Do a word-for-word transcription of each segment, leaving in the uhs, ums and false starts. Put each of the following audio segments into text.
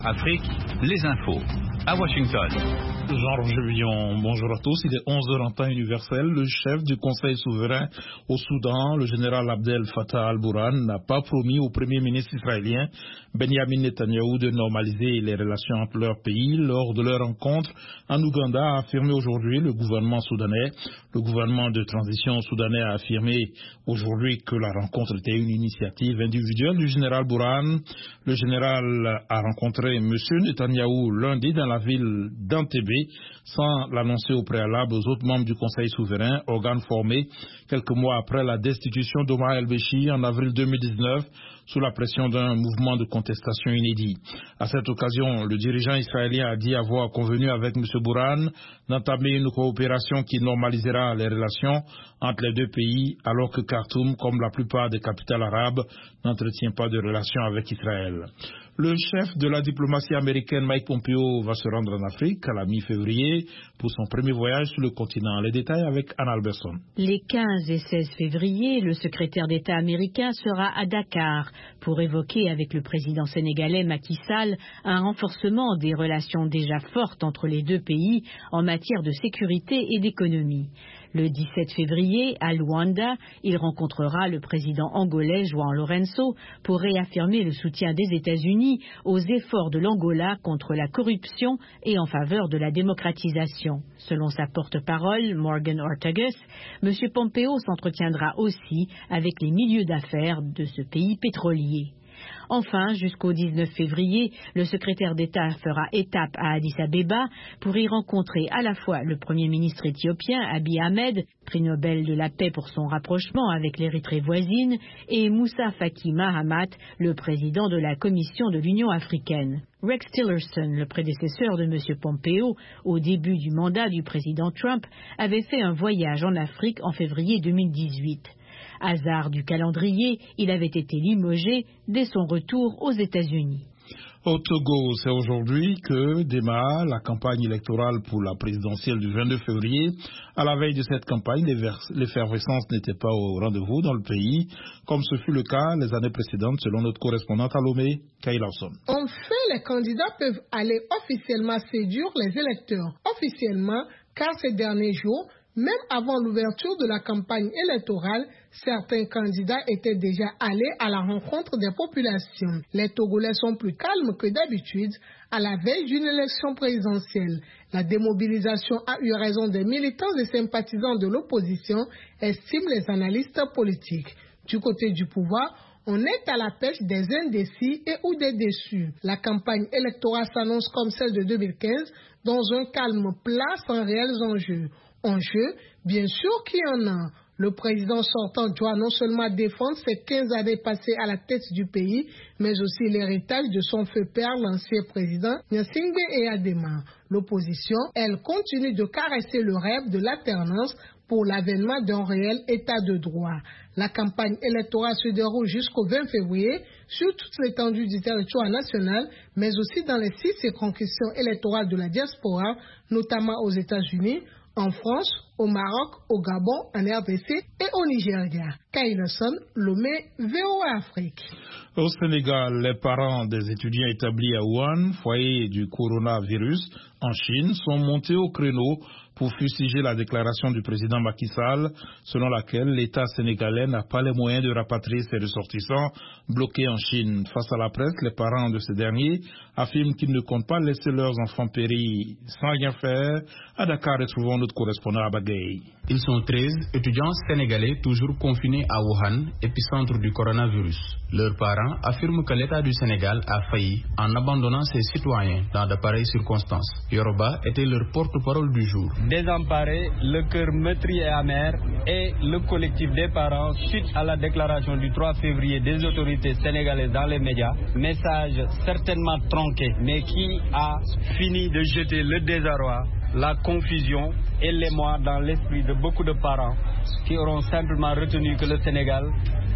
Afrique, les infos. À Washington. Jean-Roger Villon, bonjour à tous. Il est onze heures en temps universel. Le chef du Conseil souverain au Soudan, le général Abdel Fattah al-Burhan, n'a pas promis au premier ministre israélien Benjamin Netanyahou de normaliser les relations entre leurs pays. Lors de leur rencontre en Ouganda, a affirmé aujourd'hui le gouvernement soudanais. Le gouvernement de transition soudanais a affirmé aujourd'hui que la rencontre était une initiative individuelle du général Burhan. Le général a rencontré M. Netanyahou lundi dans la ville d'Entebbe sans l'annoncer au préalable aux autres membres du Conseil souverain, organe formé quelques mois après la destitution d'Omar el-Béchir en avril deux mille dix-neuf sous la pression d'un mouvement de contestation inédit. À cette occasion, le dirigeant israélien a dit avoir convenu avec M. Burhan d'entamer une coopération qui normalisera les relations entre les deux pays, alors que Khartoum, comme la plupart des capitales arabes, n'entretient pas de relations avec Israël. Le chef de la diplomatie américaine, Mike Pompeo, va se rendre en Afrique à la mi-février pour son premier voyage sur le continent. Les détails avec Anna Alberson. Les quinze et seize février, le secrétaire d'État américain sera à Dakar pour évoquer avec le président sénégalais Macky Sall un renforcement des relations déjà fortes entre les deux pays en matière de sécurité et d'économie. Le dix-sept février, à Luanda, il rencontrera le président angolais João Lourenço pour réaffirmer le soutien des États-Unis aux efforts de l'Angola contre la corruption et en faveur de la démocratisation. Selon sa porte-parole, Morgan Ortagus, M. Pompeo s'entretiendra aussi avec les milieux d'affaires de ce pays pétrolier. Enfin, jusqu'au dix-neuf février, le secrétaire d'État fera étape à Addis Abeba pour y rencontrer à la fois le Premier ministre éthiopien Abiy Ahmed, prix Nobel de la paix pour son rapprochement avec l'Érythrée voisine, et Moussa Faki Mahamat, le président de la Commission de l'Union africaine. Rex Tillerson, le prédécesseur de M. Pompeo, au début du mandat du président Trump, avait fait un voyage en Afrique en février deux mille dix-huit. Hasard du calendrier, il avait été limogé dès son retour aux États-Unis. Au Togo, c'est aujourd'hui que démarre la campagne électorale pour la présidentielle du vingt-deux février. À la veille de cette campagne, l'effervescence n'était pas au rendez-vous dans le pays, comme ce fut le cas les années précédentes, selon notre correspondante à Lomé, Kay Lawson. Enfin, les candidats peuvent aller officiellement séduire les électeurs. Officiellement, car ces derniers jours, même avant l'ouverture de la campagne électorale, certains candidats étaient déjà allés à la rencontre des populations. Les Togolais sont plus calmes que d'habitude à la veille d'une élection présidentielle. La démobilisation a eu raison des militants et sympathisants de l'opposition, estiment les analystes politiques. Du côté du pouvoir, on est à la pêche des indécis et ou des déçus. La campagne électorale s'annonce comme celle de deux mille quinze, dans un calme plat sans réels enjeux. Enjeu, bien sûr qu'il y en a. Le président sortant doit non seulement défendre ses quinze années passées à la tête du pays, mais aussi l'héritage de son feu père, l'ancien président Gnassingbé Eyadema. L'opposition, elle, continue de caresser le rêve de l'alternance pour l'avènement d'un réel état de droit. La campagne électorale se déroule jusqu'au vingt février sur toute l'étendue du territoire national, mais aussi dans les six circonscriptions électorales de la diaspora, notamment aux États-Unis, en France, au Maroc, au Gabon, en R D C et au Nigeria. Kay Lawson, Lomé, V O A Afrique. Au Sénégal, les parents des étudiants établis à Wuhan, foyer du coronavirus en Chine, sont montés au créneau pour fustiger la déclaration du président Macky Sall, selon laquelle l'État sénégalais n'a pas les moyens de rapatrier ses ressortissants bloqués en Chine. Face à la presse, les parents de ces derniers affirment qu'ils ne comptent pas laisser leurs enfants périr sans rien faire. À Dakar, retrouvons notre correspondant à Bagaye. Ils sont treize étudiants sénégalais toujours confinés à Wuhan, épicentre du coronavirus. Leurs parents affirment que l'État du Sénégal a failli en abandonnant ses citoyens dans de pareilles circonstances. Yoruba était leur porte-parole du jour. Désemparé, le cœur meurtri et amer, et le collectif des parents, suite à la déclaration du trois février des autorités sénégalaises dans les médias, message certainement tronqué, mais qui a fini de jeter le désarroi, la confusion et l'émoi dans l'esprit de beaucoup de parents qui auront simplement retenu que le Sénégal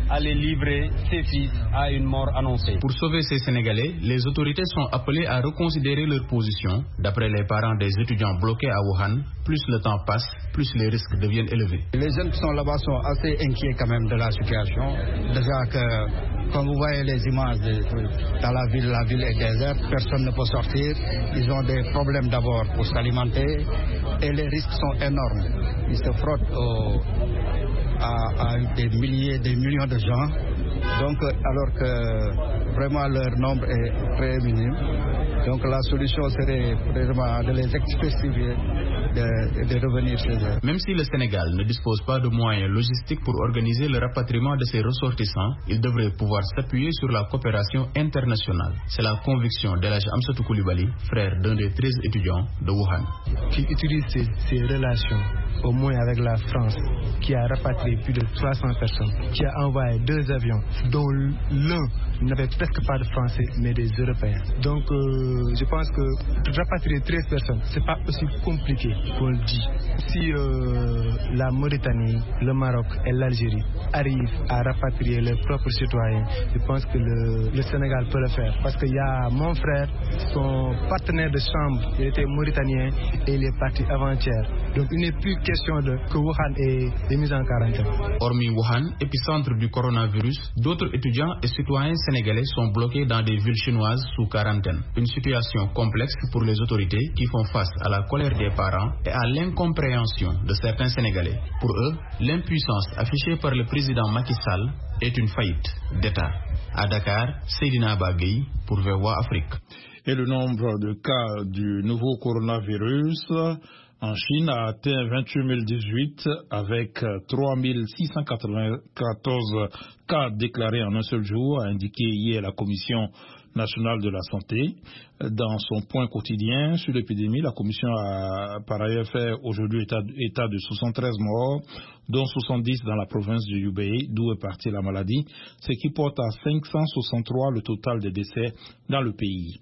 aller livrer ses fils à une mort annoncée. Pour sauver ces Sénégalais, les autorités sont appelées à reconsidérer leur position. D'après les parents des étudiants bloqués à Wuhan, plus le temps passe, plus les risques deviennent élevés. Les jeunes qui sont là-bas sont assez inquiets quand même de la situation. Déjà que, comme vous voyez les images de, dans la ville, la ville est déserte, personne ne peut sortir. Ils ont des problèmes d'abord pour s'alimenter et les risques sont énormes. Ils se frottent au, à, à des milliers, des millions de gens. Donc, alors que vraiment leur nombre est très minime. Donc la solution serait vraiment de les expédier, de, de revenir chez eux. Même si le Sénégal ne dispose pas de moyens logistiques pour organiser le rapatriement de ses ressortissants, il devrait pouvoir s'appuyer sur la coopération internationale. C'est la conviction d'Elhadj Amsatou Coulibaly, frère d'un des treize étudiants de Wuhan. Qui utilise ses, ses relations, au moins avec la France, qui a rapatrié plus de trois cents personnes, qui a envoyé deux avions, dont l'un n'avait presque pas de Français, mais des Européens. Donc, euh, je pense que rapatrier treize personnes, c'est pas aussi compliqué qu'on le dit. Si euh, la Mauritanie, le Maroc et l'Algérie arrivent à rapatrier leurs propres citoyens, je pense que le, le Sénégal peut le faire. Parce qu'il y a mon frère, son partenaire de chambre, il était mauritanien et il est parti avant-hier. Donc, il n'est plus question de que Wuhan est, est mis en quarantaine. Hormis Wuhan, épicentre du coronavirus, d'autres étudiants et citoyens sénégalais sont bloqués dans des villes chinoises sous quarantaine. Une situation complexe pour les autorités qui font face à la colère des parents et à l'incompréhension de certains Sénégalais. Pour eux, l'impuissance affichée par le président Macky Sall est une faillite d'État. À Dakar, Seydina Bagui pour V O A Afrique. Et le nombre de cas du nouveau coronavirus en Chine a atteint vingt-huit mille dix-huit avec trois mille six cent quatre-vingt-quatorze cas déclarés en un seul jour, a indiqué hier la Commission nationale de la santé. Dans son point quotidien sur l'épidémie, la Commission a par ailleurs fait aujourd'hui état, état de soixante-treize morts, dont soixante-dix dans la province de Hubei, d'où est partie la maladie, ce qui porte à cinq cent soixante-trois le total des décès dans le pays.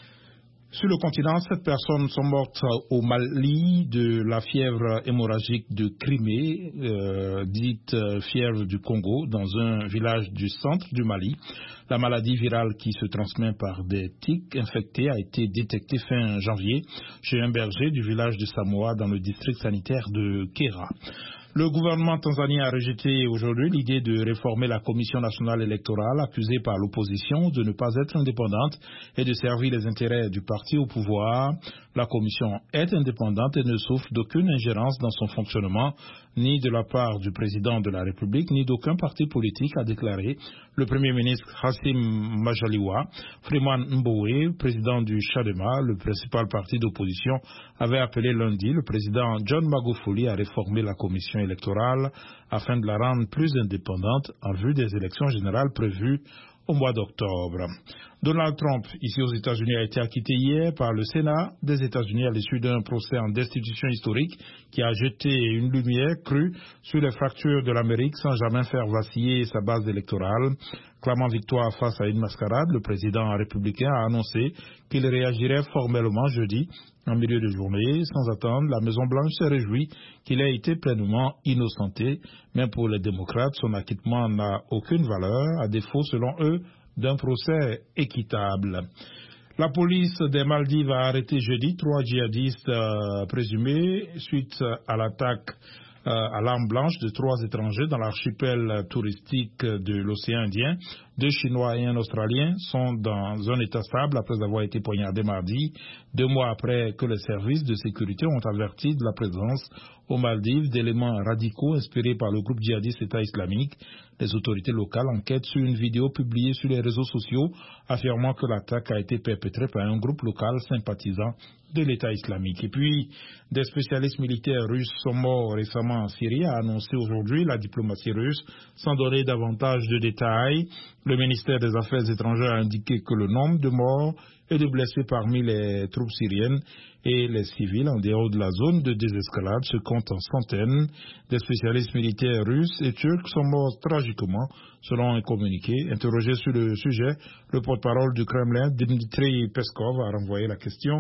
Sur le continent, sept personnes sont mortes au Mali de la fièvre hémorragique de Crimée, euh, dite fièvre du Congo, dans un village du centre du Mali. La maladie virale qui se transmet par des tiques infectés a été détectée fin janvier chez un berger du village de Samoa dans le district sanitaire de Kera. Le gouvernement tanzanien a rejeté aujourd'hui l'idée de réformer la Commission nationale électorale, accusée par l'opposition de ne pas être indépendante et de servir les intérêts du parti au pouvoir. La Commission est indépendante et ne souffre d'aucune ingérence dans son fonctionnement, ni de la part du président de la République, ni d'aucun parti politique, a déclaré le Premier ministre Hassim Majaliwa. Freeman Mbowe, président du Chadema, le principal parti d'opposition, avait appelé lundi le président John Magufuli à réformer la Commission électorale afin de la rendre plus indépendante en vue des élections générales prévues au mois d'octobre. Donald Trump, ici aux États-Unis, a été acquitté hier par le Sénat des États-Unis à l'issue d'un procès en destitution historique qui a jeté une lumière crue sur les fractures de l'Amérique sans jamais faire vaciller sa base électorale. Clamant victoire face à une mascarade, le président républicain a annoncé qu'il réagirait formellement jeudi en milieu de journée. Sans attendre, la Maison-Blanche s'est réjouie qu'il ait été pleinement innocenté. Mais pour les démocrates, son acquittement n'a aucune valeur, à défaut, selon eux, d'un procès équitable. La police des Maldives a arrêté jeudi trois djihadistes euh, présumés suite à l'attaque Euh, à l'arme blanche de trois étrangers dans l'archipel touristique de l'océan Indien. Deux Chinois et un Australien sont dans un état stable après avoir été poignardés mardi, deux mois après que les services de sécurité ont averti de la présence aux Maldives d'éléments radicaux inspirés par le groupe djihadiste État islamique. Les autorités locales enquêtent sur une vidéo publiée sur les réseaux sociaux affirmant que l'attaque a été perpétrée par un groupe local sympathisant de l'État islamique. Et puis, des spécialistes militaires russes sont morts récemment en Syrie, a annoncé aujourd'hui la diplomatie russe, sans donner davantage de détails. Le ministère des Affaires étrangères a indiqué que le nombre de morts et de blessés parmi les troupes syriennes et les civils en dehors de la zone de désescalade se compte en centaines. Des spécialistes militaires russes et turcs sont morts tragiquement, selon un communiqué. Interrogé sur le sujet, le porte-parole du Kremlin, Dmitry Peskov, a renvoyé la question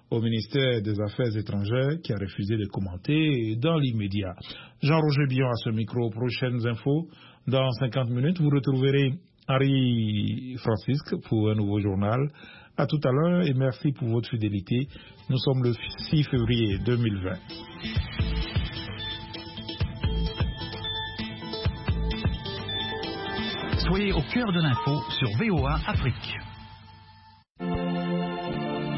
au ministère des Affaires étrangères qui a refusé de commenter dans l'immédiat. Jean-Roger Bion à ce micro. Prochaines infos. Dans cinquante minutes, vous retrouverez Harry Francisque pour un nouveau journal. À tout à l'heure et merci pour votre fidélité. Nous sommes le six février deux mille vingt. Soyez au cœur de l'info sur V O A Afrique.